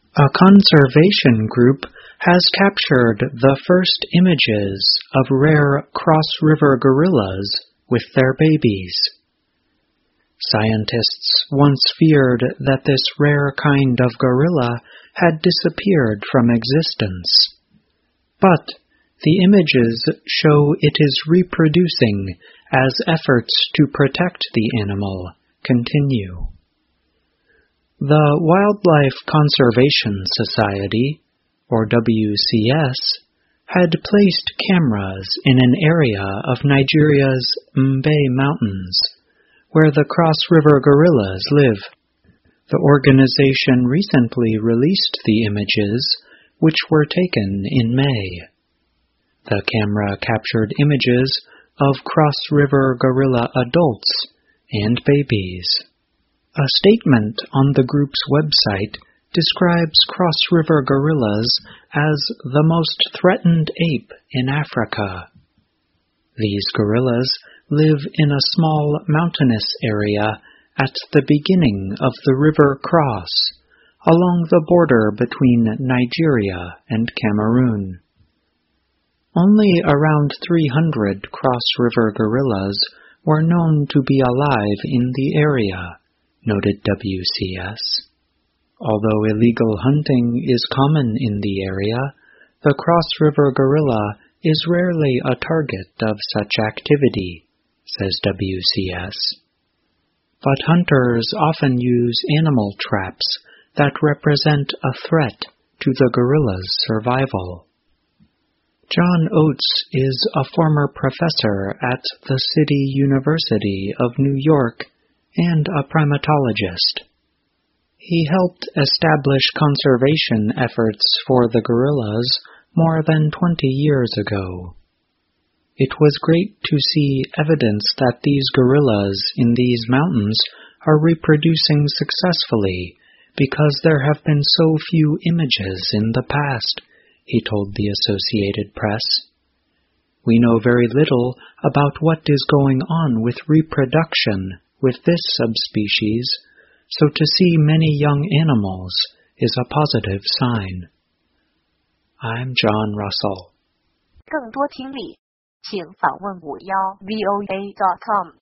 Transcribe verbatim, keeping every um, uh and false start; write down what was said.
A conservation group has captured the first images of rare cross-river gorillas with their babies. Scientists once feared that this rare kind of gorilla had disappeared from existence. But the images show it is reproducing as efforts to protect the animal continue. The Wildlife Conservation Society, or W C S, had placed cameras in an area of Nigeria's Mbe Mountains, where the cross-river gorillas live. The organization recently released the images, which were taken in May. The camera captured images of cross-river gorilla adults and babies. A statement on the group's website describes cross-river gorillas as the most threatened ape in Africa. These gorillas live in a small mountainous area at the beginning of the River Cross, along the border between Nigeria and Cameroon. Only around three hundred cross-river gorillas were known to be alive in the area, noted W C S. Although illegal hunting is common in the area, the cross-river gorilla is rarely a target of such activity, says W C S. But hunters often use animal traps that represent a threat to the gorilla's survival. John Oates is a former professor at the City University of New York and a primatologist. He helped establish conservation efforts for the gorillas more than twenty years ago. It was great to see evidence that these gorillas in these mountains are reproducing successfully because there have been so few images in the past, he told the Associated Press. We know very little about what is going on with reproduction with this subspecies, so to see many young animals is a positive sign. I'm John Russell. 更多听力，请访问五幺 V O A dot com。